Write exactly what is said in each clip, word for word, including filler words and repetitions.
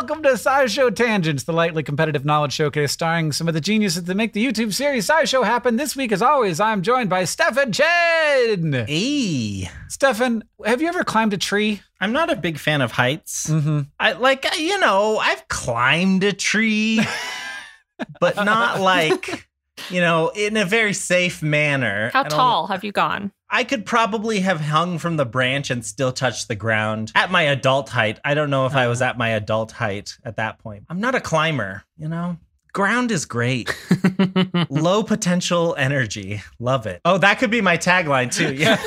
welcome to SciShow Tangents, the lightly competitive knowledge showcase starring some of the geniuses that make the YouTube series SciShow happen. This week, as always, I'm joined by Stefan Chen. Hey. Stefan, have you ever climbed a tree? I'm not a big fan of heights. Mm-hmm. I like, you know, I've climbed a tree, but not like, you know, in a very safe manner. How I don't- tall have you gone? I could probably have hung from the branch and still touch the ground at my adult height. I don't know if I was at my adult height at that point. I'm not a climber, you know? Ground is great. Low potential energy. Love it. Oh, that could be my tagline too. Yeah.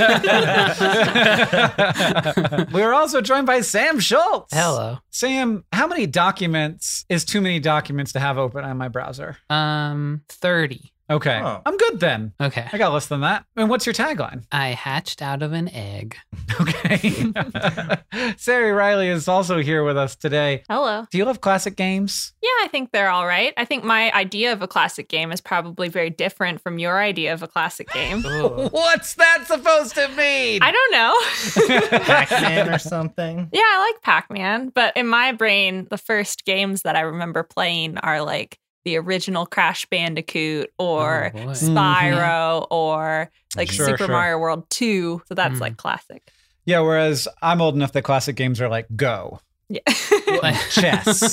We're also joined by Sam Schultz. Hello. Sam, how many documents is too many documents to have open on my browser? Um, thirty. Okay. Oh. I'm good then. Okay. I got less than that. And what's your tagline? I hatched out of an egg. Okay. Sari Riley is also here with us today. Hello. Do you love classic games? Yeah, I think they're all right. I think my idea of a classic game is probably very different from your idea of a classic game. What's that supposed to mean? I don't know. Pac-Man or something. Yeah, I like Pac-Man, but in my brain, the first games that I remember playing are like the original Crash Bandicoot or Oh, boy. Spyro or like Sure, Super sure. Mario World two. So that's Mm. like classic. Yeah, whereas I'm old enough that classic games are like Go. Yeah. Chess.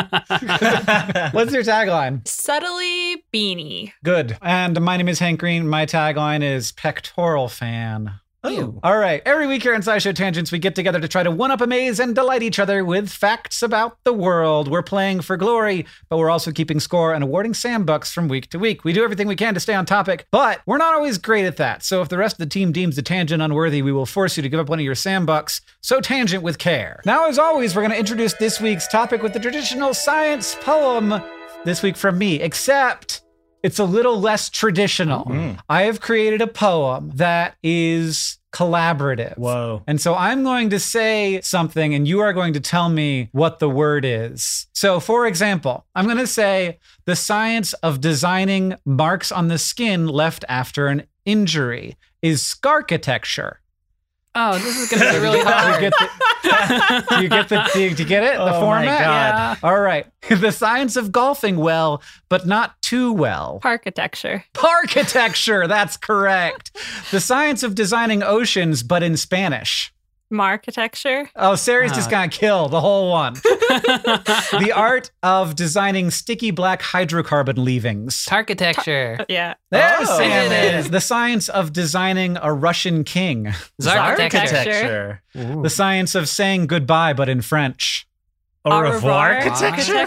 What's your tagline? Subtly beanie. Good. And my name is Hank Green. My tagline is Pectoral Fan. Oh. All right. Every week here on SciShow Tangents, we get together to try to one-up, amaze, and delight each other with facts about the world. We're playing for glory, but we're also keeping score and awarding Sam bucks from week to week. We do everything we can to stay on topic, but we're not always great at that. So if the rest of the team deems the tangent unworthy, we will force you to give up one of your Sam bucks. So tangent with care. Now, as always, we're going to introduce this week's topic with the traditional science poem. This week from me, except it's a little less traditional. Mm. I have created a poem that is collaborative. Whoa. And so I'm going to say something and you are going to tell me what the word is. So for example, I'm going to say the science of designing marks on the skin left after an injury is scarchitecture. Oh, this is going to be really Do you hard. get the, do you get the, do you get it? The Oh my format? God. All right. The science of golfing well, but not too well. Parkitecture. Parkitecture, that's correct. The science of designing oceans, but in Spanish. Markitecture. Oh, Sari's just Uh. gonna kill the whole one. The art of designing sticky black hydrocarbon leavings. Architecture. Yeah. There Oh. Sam Did it. is. The science of designing a Russian king. Zarchitecture. Architecture. The science of saying goodbye, but in French. Au revoir architecture.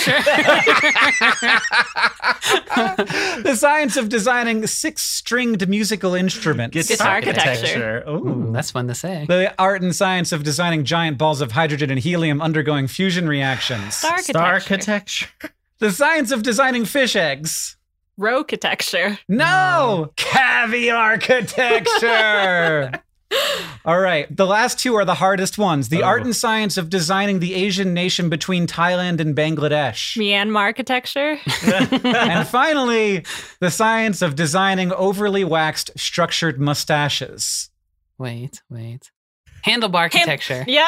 The science of designing six-stringed musical instruments. Guitar architecture. Ooh, Ooh. that's fun to say. The art and science of designing giant balls of hydrogen and helium undergoing fusion reactions. Star Star architecture. architecture. The science of designing fish eggs. Rowkitecture. No! Caviar architecture! All right. The last two are the hardest ones. The Oh. art and science of designing the Asian nation between Thailand and Bangladesh. Myanmar architecture. And finally, the science of designing overly waxed structured mustaches. Wait, wait. Handlebar architecture. Yeah.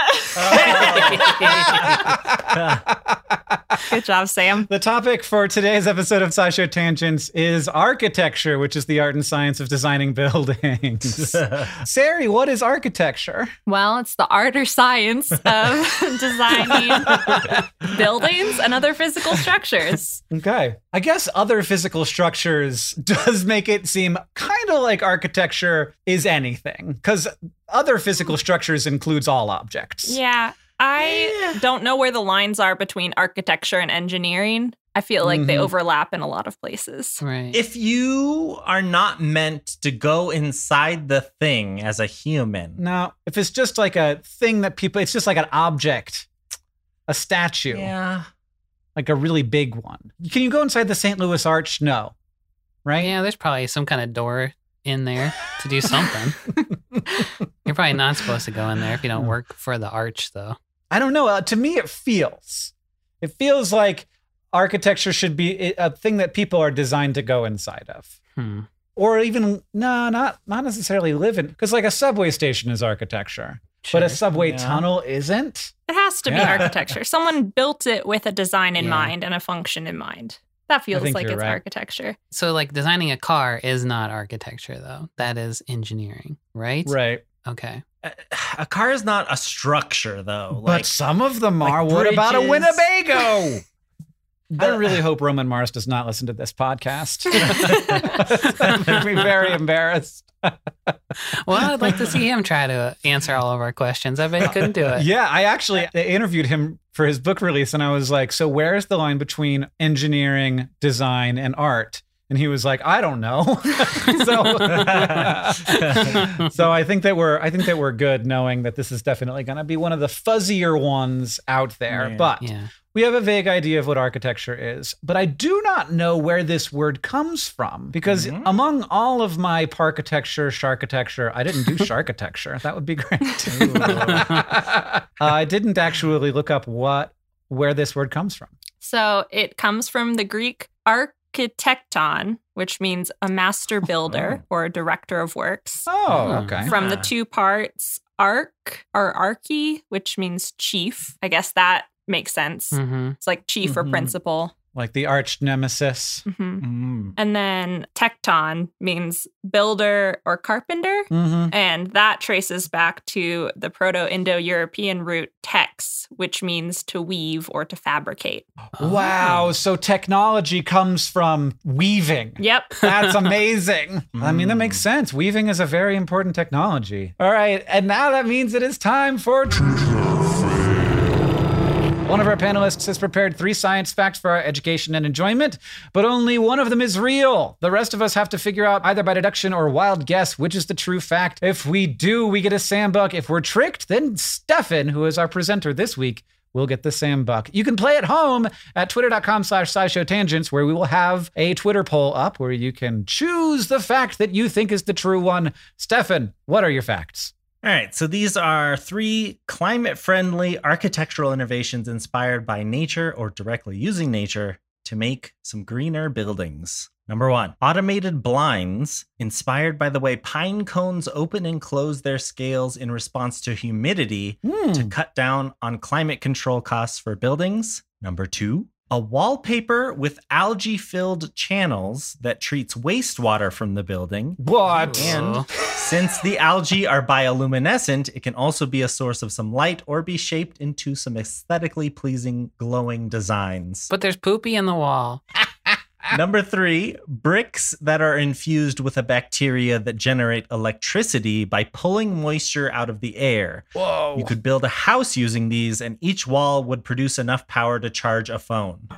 Good job, Sam. The topic for today's episode of SciShow Tangents is architecture, which is the art and science of designing buildings. Sari, what is architecture? Well, it's the art or science of designing buildings and other physical structures. Okay. I guess other physical structures does make it seem kind of like architecture is anything, because other physical structures includes all objects. Yeah. I don't know where the lines are between architecture and engineering. I feel like they Mhm. overlap in a lot of places. Right. If you are not meant to go inside the thing as a human, Now, if it's just like a thing that people, it's just like an object, a statue, yeah, like a really big one. Can you go inside the Saint Louis Arch? No. Right? yeah, there's probably some kind of door in there to do something. You're probably not supposed to go in there if you don't work for the arch, though. I don't know. Uh, to me, it feels. It feels like architecture should be a thing that people are designed to go inside of. Hmm. Or even, no, not not necessarily live in. Because like a subway station is architecture. Sure. But a subway Yeah. tunnel isn't. It has to be Yeah. architecture. Someone built it with a design in Yeah. mind and a function in mind. That feels think like you're it's right. architecture. So, like, designing a car is not architecture, though. That is engineering, right? Right. Okay. A, a car is not a structure, though. But Like, some of them like are. What about a bridges. Winnebago? I The- really hope Roman Mars does not listen to this podcast. That would be very embarrassed. Well, I'd like to see him try to answer all of our questions. I bet he couldn't do it. Yeah, I actually I interviewed him for his book release, and I was like, so where's the line between engineering, design, and art? And he was like, I don't know. so, so I think that we're I think that we're good knowing that this is definitely going to be one of the fuzzier ones out there. Yeah. But Yeah. we have a vague idea of what architecture is, but I do not know where this word comes from because Mhm. among all of my parkitecture, sharkitecture, I didn't do sharkitecture. That would be great. uh, I didn't actually look up what where this word comes from. So it comes from the Greek architecton, which means a master builder or a director of works. Oh, Hmm. okay. From the Ah. two parts, arch or archi, which means chief. I guess that makes sense. Mm-hmm. It's like chief or Mhm. principal. Like the arch nemesis. hmm Mm. And then tecton means builder or carpenter. Mm-hmm. And that traces back to the Proto Indo European root tex, which means to weave or to fabricate. Wow. So technology comes from weaving. Yep. That's amazing. I mean, that makes sense. Weaving is a very important technology. All right. And now that means it is time for. One of our panelists has prepared three science facts for our education and enjoyment, but only one of them is real. The rest of us have to figure out either by deduction or wild guess which is the true fact. If we do, we get a Sam Buck. If we're tricked, then Stefan, who is our presenter this week, will get the Sam Buck. You can play at home at twitter.com slash SciShowTangents, where we will have a Twitter poll up where you can choose the fact that you think is the true one. Stefan, what are your facts? All right, so these are three climate-friendly architectural innovations inspired by nature or directly using nature to make some greener buildings. Number one, automated blinds inspired by the way pine cones open and close their scales in response to humidity Hmm. to cut down on climate control costs for buildings. Number two, a wallpaper with algae-filled channels that treats wastewater from the building. What? And since the algae are bioluminescent, it can also be a source of some light or be shaped into some aesthetically pleasing glowing designs. But there's poopy in the wall. Number three, bricks that are infused with a bacteria that generate electricity by pulling moisture out of the air. Whoa. You could build a house using these, and each wall would produce enough power to charge a phone.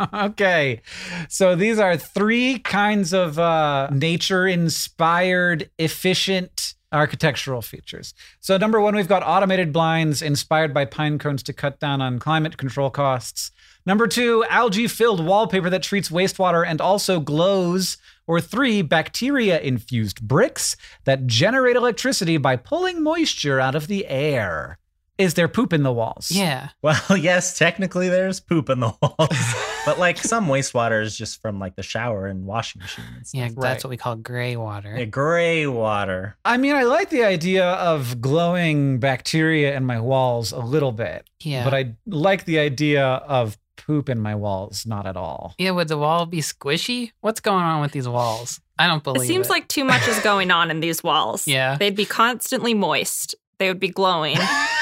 Okay. So these are three kinds of uh, nature-inspired, efficient architectural features. So number one, we've got automated blinds inspired by pine cones to cut down on climate control costs. Number two, algae-filled wallpaper that treats wastewater and also glows. Or three, bacteria-infused bricks that generate electricity by pulling moisture out of the air. Is there poop in the walls? Yeah. Well, yes, technically there's poop in the walls, but like some wastewater is just from like the shower and washing machine and stuff. Yeah, Right. that's what we call gray water. Yeah, gray water. I mean, I like the idea of glowing bacteria in my walls a little bit, Yeah. but I like the idea of poop in my walls not at all. Yeah, would the wall be squishy? What's going on with these walls? I don't believe It it. seems like too much is going on in these walls. Yeah. They'd be constantly moist. They would be glowing.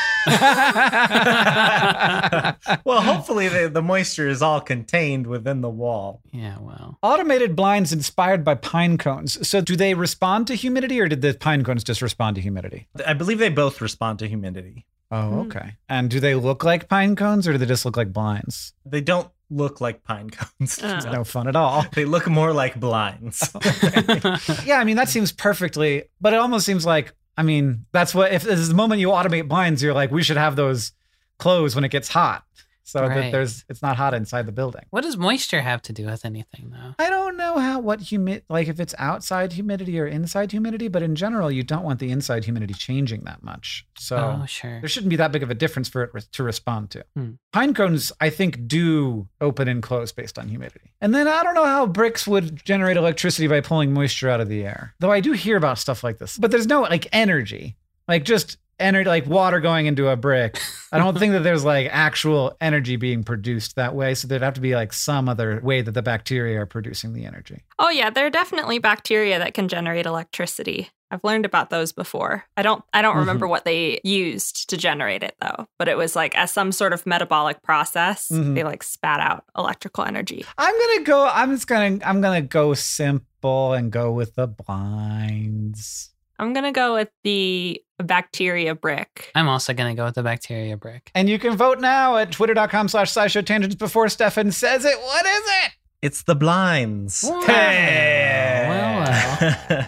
Well, hopefully the, the moisture is all contained within the wall. Yeah, well. Automated blinds inspired by pine cones. So do they respond to humidity or did the pine cones just respond to humidity? I believe they both respond to humidity. Oh, okay. And do they look like pine cones or do they just look like blinds? They don't look like pine cones. Uh. No fun at all. They look more like blinds. Yeah, I mean, that seems perfectly, but it almost seems like, I mean, that's what, if this is the moment you automate blinds, you're like, we should have those closed when it gets hot. So that Right. there's, it's not hot inside the building. What does moisture have to do with anything, though? I don't know how, what humid, like if it's outside humidity or inside humidity, but in general, you don't want the inside humidity changing that much. So Oh, sure. there shouldn't be that big of a difference for it re- to respond to. Hmm. Pine cones, I think, do open and close based on humidity. And then I don't know how bricks would generate electricity by pulling moisture out of the air. Though I do hear about stuff like this, but there's no like energy. Like just energy, like water going into a brick. I don't think that there's like actual energy being produced that way. So there'd have to be like some other way that the bacteria are producing the energy. Oh yeah, there are definitely bacteria that can generate electricity. I've learned about those before. I don't I don't remember Mhm. what they used to generate it though, but it was like as some sort of metabolic process, Mhm. they like spat out electrical energy. I'm gonna go. I'm just gonna. I'm gonna go simple and go with the blinds. I'm going to go with the bacteria brick. I'm also going to go with the bacteria brick. And you can vote now at twitter.com slash scishow tangents before Stefan says it. What is it? It's the blinds. Hey. Well, well.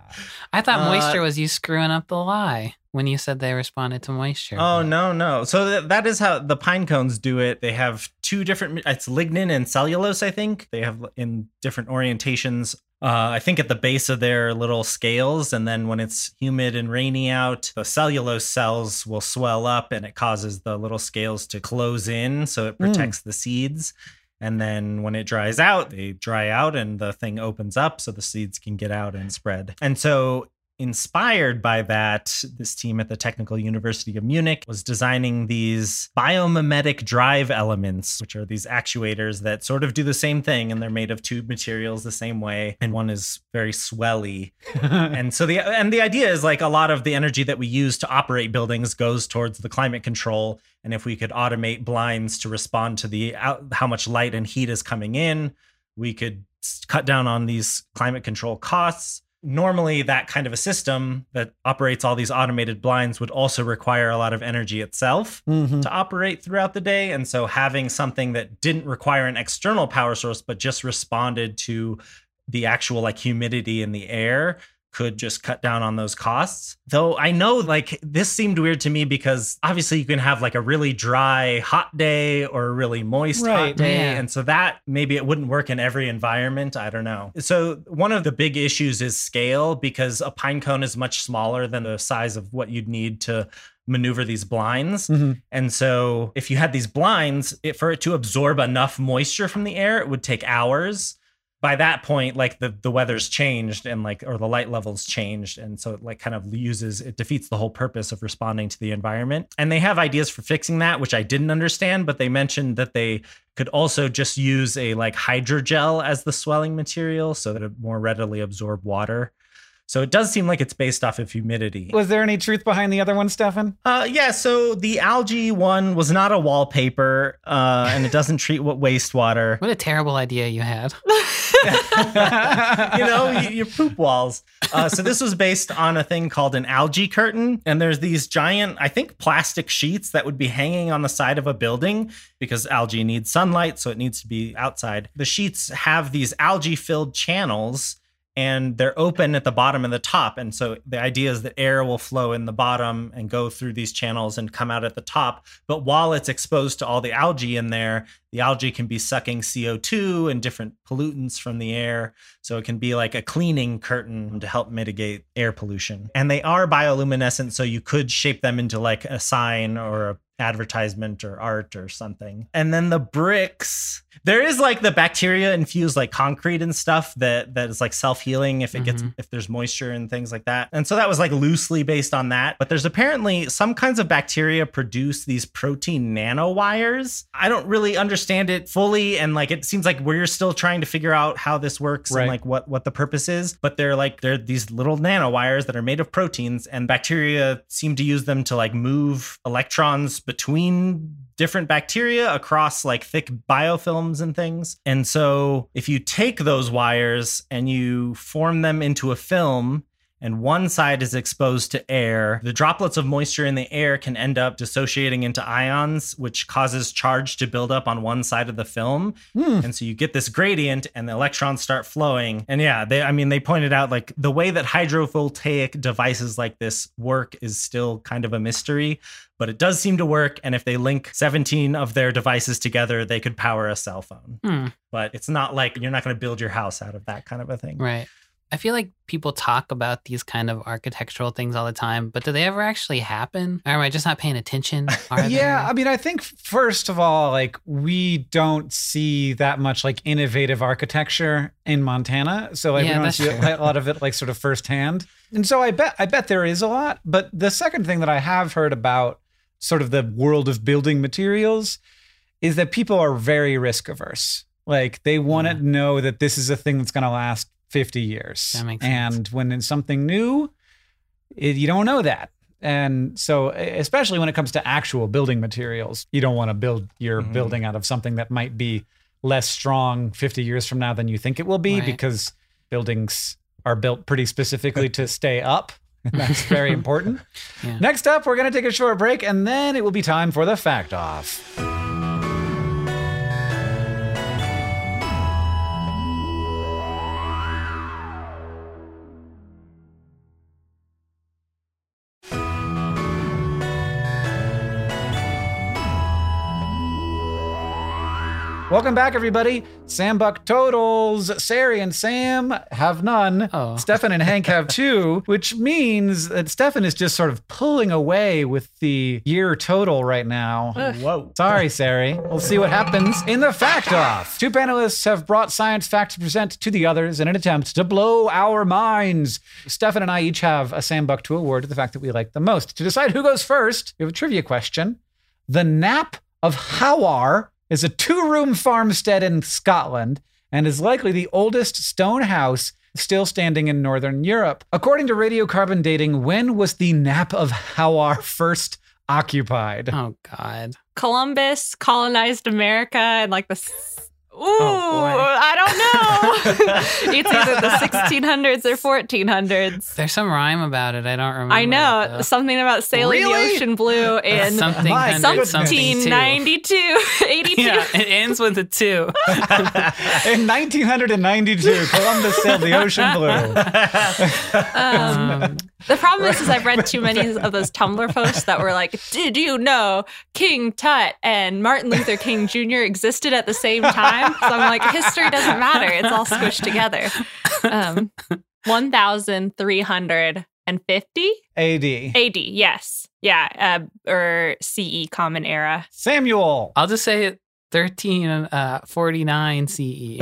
I thought Uh, moisture was you screwing up the lie when you said they responded to moisture. Oh, no, no. So th- that is how the pine cones do it. They have two different, it's lignin and cellulose, I think. They have in different orientations. Uh, I think at the base of their little scales. And then when it's humid and rainy out, the cellulose cells will swell up and it causes the little scales to close in. So it protects the seeds. And then when it dries out, they dry out and the thing opens up so the seeds can get out and spread. And so inspired by that, this team at the Technical University of Munich was designing these biomimetic drive elements, which are these actuators that sort of do the same thing. And they're made of two materials the same way. And one is very swelly. And so the and the idea is like a lot of the energy that we use to operate buildings goes towards the climate control. And if we could automate blinds to respond to the out, how much light and heat is coming in, we could s- cut down on these climate control costs. Normally, that kind of a system that operates all these automated blinds would also require a lot of energy itself Mhm. to operate throughout the day. And so having something that didn't require an external power source, but just responded to the actual like humidity in the air could just cut down on those costs. Though I know like this seemed weird to me because obviously you can have like a really dry hot day or a really moist Right, hot day. yeah. And so that maybe it wouldn't work in every environment. I don't know. So one of the big issues is scale because a pine cone is much smaller than the size of what you'd need to maneuver these blinds. Mhm. And so if you had these blinds, it, for it to absorb enough moisture from the air, it would take hours. By that point, like the, the weather's changed and like, or the light levels changed. And so it like kind of uses, it defeats the whole purpose of responding to the environment. And they have ideas for fixing that, which I didn't understand, but they mentioned that they could also just use a like hydrogel as the swelling material so that it more readily absorb water. So it does seem like it's based off of humidity. Was there any truth behind the other one, Stefan? Uh, yeah, so the algae one was not a wallpaper, uh, and it doesn't treat what wastewater. What a terrible idea you had. You know, y- your poop walls. Uh, so this was based on a thing called an algae curtain, and there's these giant, I think, plastic sheets that would be hanging on the side of a building because algae needs sunlight, so it needs to be outside. The sheets have these algae-filled channels. And they're open at the bottom and the top. And so the idea is that air will flow in the bottom and go through these channels and come out at the top. But while it's exposed to all the algae in there, the algae can be sucking C O two and different pollutants from the air. So it can be like a cleaning curtain to help mitigate air pollution. And they are bioluminescent, so you could shape them into like a sign or a advertisement or art or something. And then the bricks, there is like the bacteria infused like concrete and stuff that that is like self-healing if it gets Mhm. if there's moisture and things like that. And so that was like loosely based on that. But there's apparently some kinds of bacteria produce these protein nanowires. I don't really understand it fully, and like it seems like we're still trying to figure out how this works Right. and like what what the purpose is. But they're like they're these little nanowires that are made of proteins, and bacteria seem to use them to like move electrons between different bacteria across like thick biofilms and things. And so if you take those wires and you form them into a film, and one side is exposed to air, the droplets of moisture in the air can end up dissociating into ions, which causes charge to build up on one side of the film. Hmm. And so you get this gradient and the electrons start flowing. And yeah, they, I mean, they pointed out like the way that hydrovoltaic devices like this work is still kind of a mystery, but it does seem to work. And if they link seventeen of their devices together, they could power a cell phone. Hmm. But it's not like you're not going to build your house out of that kind of a thing. Right. I feel like people talk about these kind of architectural things all the time, but do they ever actually happen? Or am I just not paying attention? Are Yeah, they? I mean, I think first of all, like we don't see that much like innovative architecture in Montana, so like Yeah, we don't that's see true. a lot of it like sort of firsthand. And so I bet I bet there is a lot. But the second thing that I have heard about sort of the world of building materials is that people are very risk averse. Like they want to Yeah. know that this is a thing that's going to last fifty years. That makes sense. And when it's something new, it, you don't know that. And so especially when it comes to actual building materials, you don't want to build your Mhm. building out of something that might be less strong fifty years from now than you think it will be, Right. because buildings are built pretty specifically to stay up. And that's very important. Yeah. Next up, we're going to take a short break, and then it will be time for the Fact Off. Welcome back, everybody. Sam Buck totals. Sari and Sam have none. Oh. Stefan and Hank have two, which means that Stefan is just sort of pulling away with the year total right now. Whoa. Sorry, Sari. We'll see what happens in the Fact Off. Two panelists have brought science facts to present to the others in an attempt to blow our minds. Stefan and I each have a Sam Buck to award to the fact that we like the most. To decide who goes first, we have a trivia question. The Knap of Howar is a two-room farmstead in Scotland and is likely the oldest stone house still standing in Northern Europe. According to radiocarbon dating, when was the Knap of Howar first occupied? Oh, God. Columbus colonized America and like the. s- Ooh, boy. I don't know. It's either the sixteen hundreds or fourteen hundreds. There's some rhyme about it. I don't remember. I know it, though. something about sailing Really? the ocean blue in something My hundred goodness. something seventeen two. ninety-two, eighty-two. Yeah, it ends with a two. In nineteen ninety-two, Columbus sailed the ocean blue. Um, Um, the problem is, is I've read too many of those Tumblr posts that were like, "Did you know King Tut and Martin Luther King Junior existed at the same time?" So I'm like, history doesn't matter; it's all squished together. Um, one thousand three hundred fifty A D. A D. Yes, yeah, uh, or C E Common Era. Samuel. I'll just say it. thirteen forty-nine C E.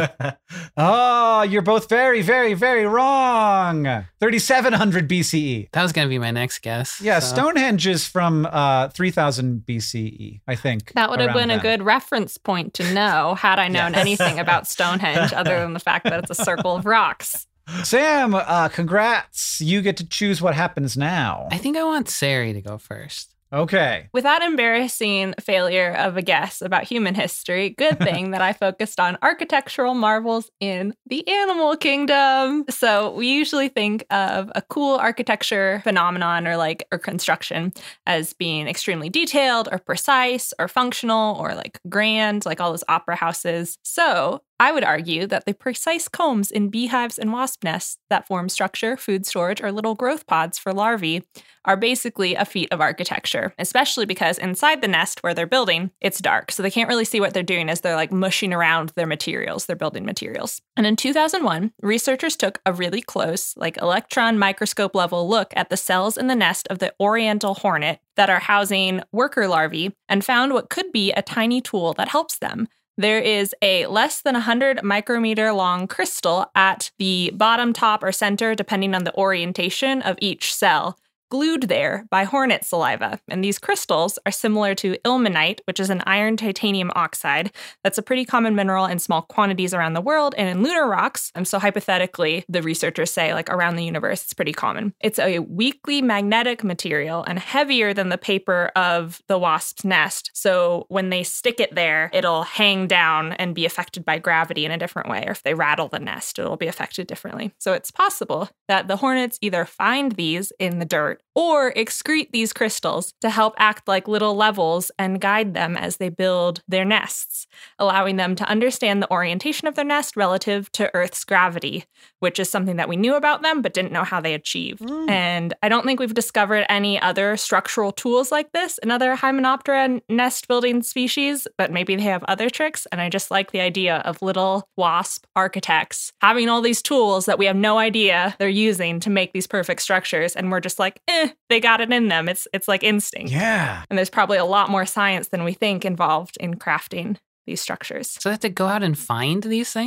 Oh, you're both very, very, very wrong. thirty-seven hundred B C E. That was going to be my next guess. Yeah, so. Stonehenge is from uh, three thousand B C E, I think. That would have around been a then. good reference point to know had I known Yes. anything about Stonehenge other than the fact that it's a circle of rocks. Sam, uh, congrats. You get to choose what happens now. I think I want Sari to go first. Okay. With that embarrassing failure of a guess about human history, good thing that I focused on architectural marvels in the animal kingdom. So we usually think of a cool architecture phenomenon or like or construction as being extremely detailed or precise or functional or like grand, like all those opera houses. So I would argue that the precise combs in beehives and wasp nests that form structure, food storage, or little growth pods for larvae are basically a feat of architecture, especially because inside the nest where they're building, it's dark. So they can't really see what they're doing as they're like mushing around their materials, their building materials. And in two thousand one, researchers took a really close, like electron microscope level look at the cells in the nest of the oriental hornet that are housing worker larvae and found what could be a tiny tool that helps them. There is a less than one hundred micrometer long crystal at the bottom, top, or center, depending on the orientation of each cell, glued there by hornet saliva. And these crystals are similar to ilmenite, which is an iron titanium oxide. That's a pretty common mineral in small quantities around the world and in lunar rocks. And so hypothetically, the researchers say like around the universe, it's pretty common. It's a weakly magnetic material and heavier than the paper of the wasp's nest. So when they stick it there, it'll hang down and be affected by gravity in a different way. Or if they rattle the nest, it'll be affected differently. So it's possible that the hornets either find these in the dirt or excrete these crystals to help act like little levels and guide them as they build their nests, allowing them to understand the orientation of their nest relative to Earth's gravity, which is something that we knew about them but didn't know how they achieved. Mm. And I don't think we've discovered any other structural tools like this in other Hymenoptera nest building species, but maybe they have other tricks. And I just like the idea of little wasp architects having all these tools that we have no idea they're using to make these perfect structures. And we're just like, eh, they got it in them. It's it's like instinct. Yeah. And there's probably a lot more science than we think involved in crafting these structures. So they have to go out and find these things?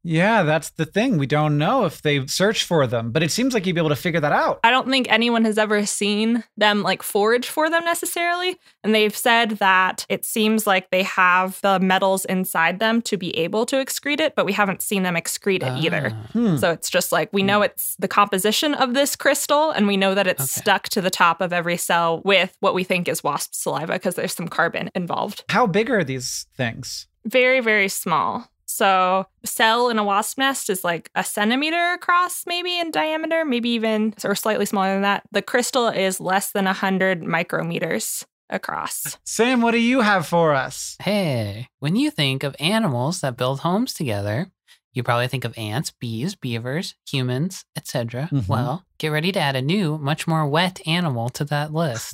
Yeah, that's the thing. We don't know if they search for them, but it seems like you'd be able to figure that out. I don't think anyone has ever seen them like forage for them necessarily. And they've said that it seems like they have the metals inside them to be able to excrete it, but we haven't seen them excrete it Ah. either. Hmm. So it's just like we know it's the composition of this crystal, and we know that it's Okay. stuck to the top of every cell with what we think is wasp saliva because there's some carbon involved. How big are these things? Very, very small. So cell in a wasp nest is like a centimeter across maybe in diameter, maybe even or slightly smaller than that. The crystal is less than one hundred micrometers across. Sam, what do you have for us? Hey, when you think of animals that build homes together, you probably think of ants, bees, beavers, humans, et cetera. Mhm. Well, get ready to add a new, much more wet animal to that list.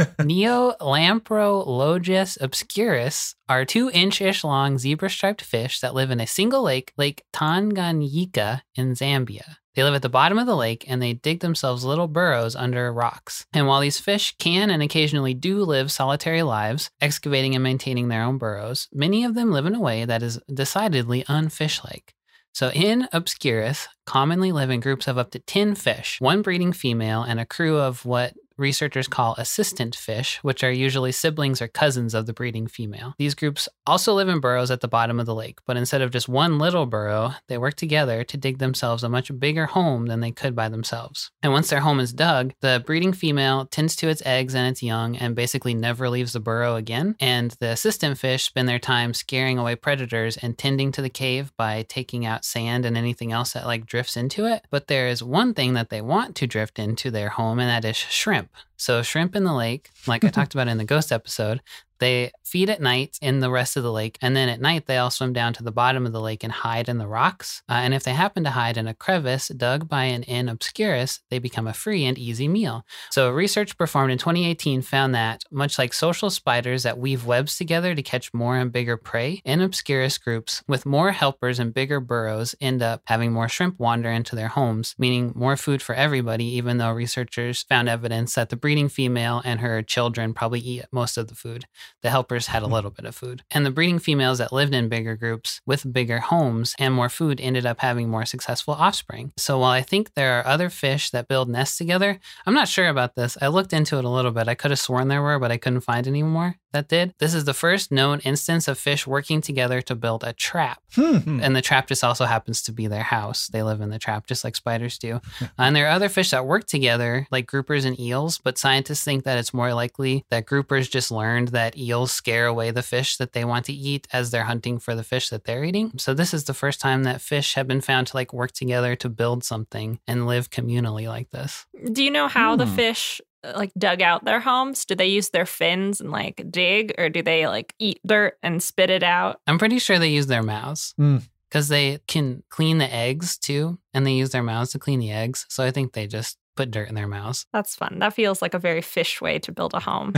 Neolamprologus obscurus are two inch-ish long zebra-striped fish that live in a single lake, Lake Tanganyika in Zambia. They live at the bottom of the lake and they dig themselves little burrows under rocks. And while these fish can and occasionally do live solitary lives, excavating and maintaining their own burrows, many of them live in a way that is decidedly unfish-like. So in Obscurus, commonly live in groups of up to ten fish, one breeding female and a crew of what researchers call assistant fish, which are usually siblings or cousins of the breeding female. These groups also live in burrows at the bottom of the lake, but instead of just one little burrow, they work together to dig themselves a much bigger home than they could by themselves. And once their home is dug, the breeding female tends to its eggs and its young and basically never leaves the burrow again. And the assistant fish spend their time scaring away predators and tending to the cave by taking out sand and anything else that like drifts into it. But there is one thing that they want to drift into their home, and that is shrimp. So shrimp in the lake, like I talked about in the ghost episode, they feed at night in the rest of the lake. And then at night, they all swim down to the bottom of the lake and hide in the rocks. Uh, and if they happen to hide in a crevice dug by an N. obscurus, they become a free and easy meal. So research performed in twenty eighteen found that, much like social spiders that weave webs together to catch more and bigger prey, N. obscurus groups with more helpers and bigger burrows end up having more shrimp wander into their homes, meaning more food for everybody, even though researchers found evidence that the breeding female and her children probably eat most of the food. The helpers had a little bit of food. And the breeding females that lived in bigger groups with bigger homes and more food ended up having more successful offspring. So while I think there are other fish that build nests together, I'm not sure about this. I looked into it a little bit. I could have sworn there were, but I couldn't find any more that did. This is the first known instance of fish working together to build a trap. Hmm. And the trap just also happens to be their house. They live in the trap just like spiders do. And there are other fish that work together, like groupers and eels, but scientists think that it's more likely that groupers just learned that eels scare away the fish that they want to eat as they're hunting for the fish that they're eating. So this is the first time that fish have been found to like work together to build something and live communally like this. Do you know how the Hmm. fish uh, like dug out their homes? Do they use their fins and like dig, or do they like eat dirt and spit it out? I'm pretty sure they use their mouths Mm. because they can clean the eggs too, and they use their mouths to clean the eggs. So I think they just put dirt in their mouths. That's fun. That feels like a very fish way to build a home.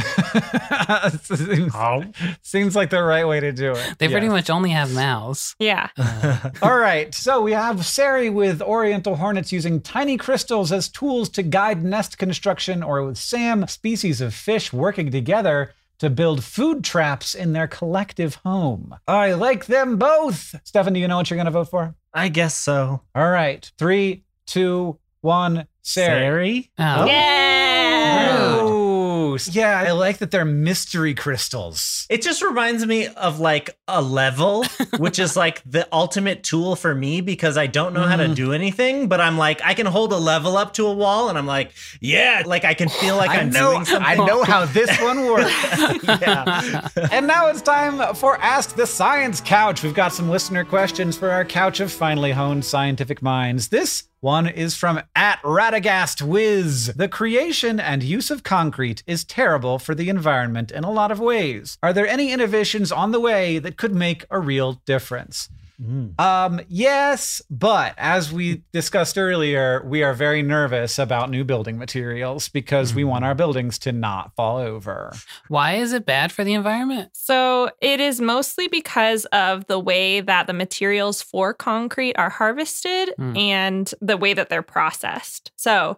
seems, Oh. seems like the right way to do it. They pretty Yes. much only have mouths. Yeah. All right, so we have Sari with Oriental hornets using tiny crystals as tools to guide nest construction, or with Sam, species of fish working together to build food traps in their collective home. I like them both. Stefan, do you know what you're going to vote for? I guess so. All right, three, two, one, Sari. Sari? Oh. Yeah. Oh, yeah, I like that they're mystery crystals. It just reminds me of like a level, which is like the ultimate tool for me because I don't know how to Mhm. do anything, but I'm like, I can hold a level up to a wall and I'm like, yeah, like I can feel like I I'm know, doing something. I know how this one works. Yeah. And now it's time for Ask the Science Couch. We've got some listener questions for our couch of finely honed scientific minds. This one is from at Radagast Wiz. The creation and use of concrete is terrible for the environment in a lot of ways. Are there any innovations on the way that could make a real difference? Mm. Um, yes, but as we discussed earlier, we are very nervous about new building materials because we want our buildings to not fall over. Why is it bad for the environment? So it is mostly because of the way that the materials for concrete are harvested Hmm. and the way that they're processed. So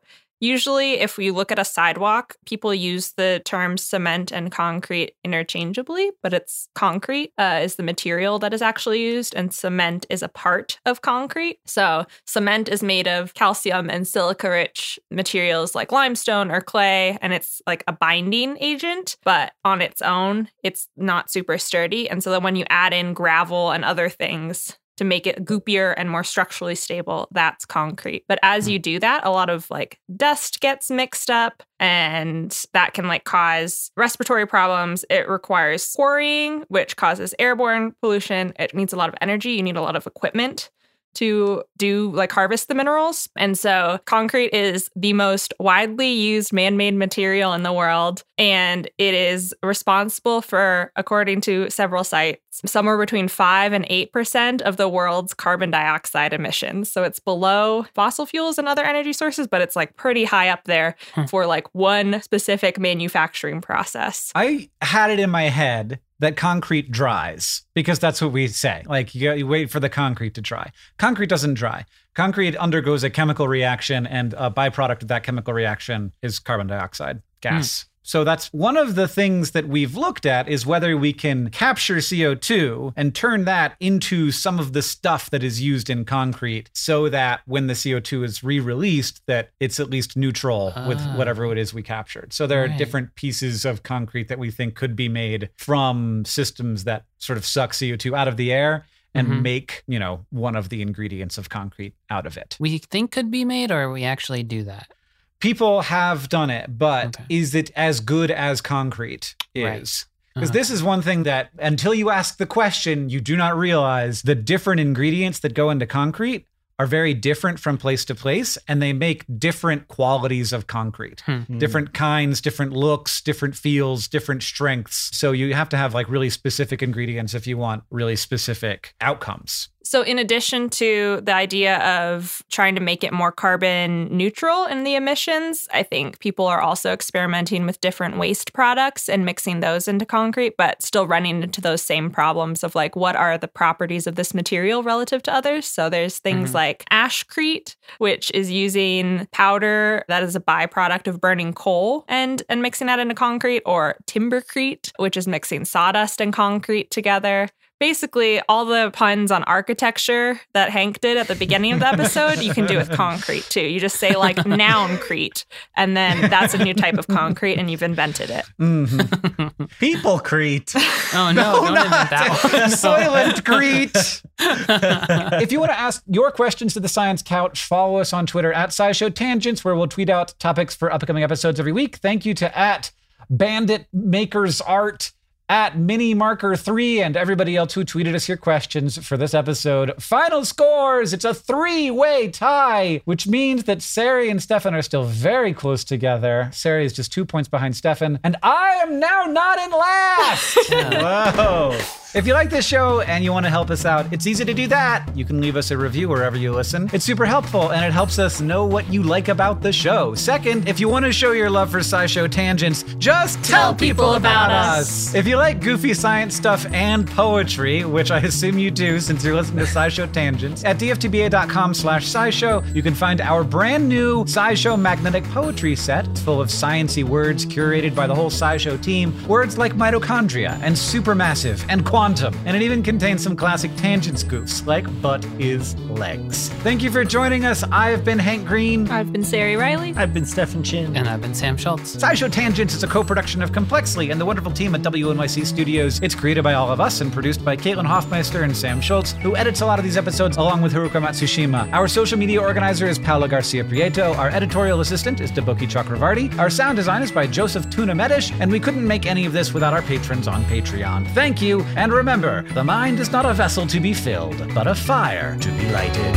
Usually, if we look at a sidewalk, people use the terms cement and concrete interchangeably, but it's concrete uh, is the material that is actually used, and cement is a part of concrete. So cement is made of calcium and silica-rich materials like limestone or clay, and it's like a binding agent, but on its own, it's not super sturdy. And so then when you add in gravel and other things to make it goopier and more structurally stable, that's concrete. But as you do that, a lot of like dust gets mixed up, and that can like cause respiratory problems. It requires quarrying, which causes airborne pollution. It needs a lot of energy. You need a lot of equipment to do like harvest the minerals. And so concrete is the most widely used man-made material in the world. And it is responsible for, according to several sites, somewhere between five and eight percent of the world's carbon dioxide emissions. So it's below fossil fuels and other energy sources, but it's like pretty high up there hmm. for like one specific manufacturing process. I had it in my head that concrete dries, because that's what we say. Like, you, you wait for the concrete to dry. Concrete doesn't dry. Concrete undergoes a chemical reaction, and a byproduct of that chemical reaction is carbon dioxide gas. Mm. So that's one of the things that we've looked at, is whether we can capture C O two and turn that into some of the stuff that is used in concrete, so that when the C O two is re-released, that it's at least neutral uh, with whatever it is we captured. So there right. are different pieces of concrete that we think could be made from systems that sort of suck C O two out of the air and mm-hmm. make, you know, one of the ingredients of concrete out of it. We think could be made, or we actually do that? People have done it, but okay. is it as good as concrete is? Right. Because Uh-huh. this is one thing that, until you ask the question, you do not realize the different ingredients that go into concrete are very different from place to place, and they make different qualities of concrete. Hmm. Different kinds, different looks, different feels, different strengths. So you have to have like really specific ingredients if you want really specific outcomes. So in addition to the idea of trying to make it more carbon neutral in the emissions, I think people are also experimenting with different waste products and mixing those into concrete, but still running into those same problems of like, what are the properties of this material relative to others? So there's things mm-hmm. like ashcrete, which is using powder that is a byproduct of burning coal and, and mixing that into concrete, or timbercrete, which is mixing sawdust and concrete together. Basically, all the puns on architecture that Hank did at the beginning of the episode, you can do with concrete, too. You just say, like, nouncrete, and then that's a new type of concrete, and you've invented it. Mm-hmm. Peoplecrete. Oh, no, no don't not invent that one. Soylentcrete. If you want to ask your questions to the Science Couch, follow us on Twitter at SciShow Tangents, where we'll tweet out topics for upcoming episodes every week. Thank you to at Bandit Makers Art, at Mini Marker three, and everybody else who tweeted us your questions for this episode. Final scores! It's a three-way tie, which means that Sari and Stefan are still very close together. Sari is just two points behind Stefan, and I am now not in last! Whoa! If you like this show and you want to help us out, it's easy to do that. You can leave us a review wherever you listen. It's super helpful, and it helps us know what you like about the show. Second, if you want to show your love for SciShow Tangents, just tell people about us. If you like goofy science stuff and poetry, which I assume you do since you're listening to SciShow Tangents, at dftba.com slash SciShow, you can find our brand new SciShow Magnetic Poetry set. It's full of science-y words curated by the whole SciShow team. Words like mitochondria and supermassive and quantum. And it even contains some classic tangent spoofs, like butt is legs. Thank you for joining us. I've been Hank Green. I've been Sari Riley. I've been Stefan Chin. And I've been Sam Schultz. SciShow Tangents is a co-production of Complexly and the wonderful team at W N Y C Studios. It's created by all of us and produced by Caitlin Hoffmeister and Sam Schultz, who edits a lot of these episodes along with Haruka Matsushima. Our social media organizer is Paula Garcia Prieto. Our editorial assistant is Deboki Chakravarti. Our sound design is by Joseph Tuna Medish, and we couldn't make any of this without our patrons on Patreon. Thank you, and remember, the mind is not a vessel to be filled, but a fire to be lighted.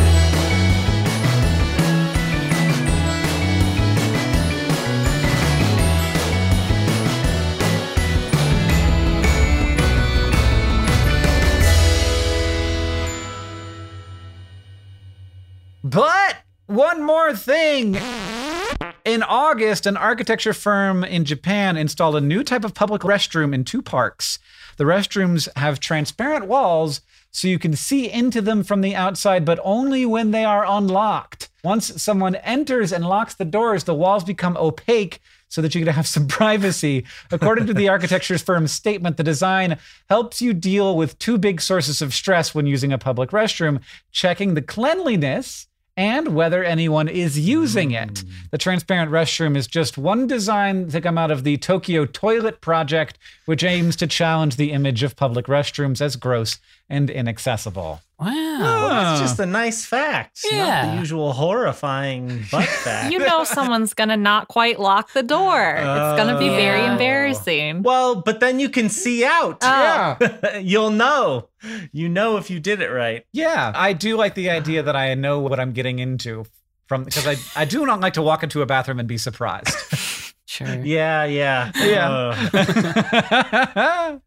But one more thing. In August, an architecture firm in Japan installed a new type of public restroom in two parks. The restrooms have transparent walls so you can see into them from the outside, but only when they are unlocked. Once someone enters and locks the doors, the walls become opaque so that you can have some privacy. According to the architecture firm's statement, the design helps you deal with two big sources of stress when using a public restroom: checking the cleanliness and whether anyone is using it. The transparent restroom is just one design to come out of the Tokyo Toilet Project, which aims to challenge the image of public restrooms as gross and inaccessible. Wow. Well, that's just a nice fact. Not Yeah. the usual horrifying butt fact. You know someone's going to not quite lock the door. It's going to be very Oh. embarrassing. Well, but then you can see out. Oh. Yeah. You'll know. You know if you did it right. Yeah, I do like the idea that I know what I'm getting into from because I, I do not like to walk into a bathroom and be surprised. Sure. Yeah, yeah. Yeah. Uh,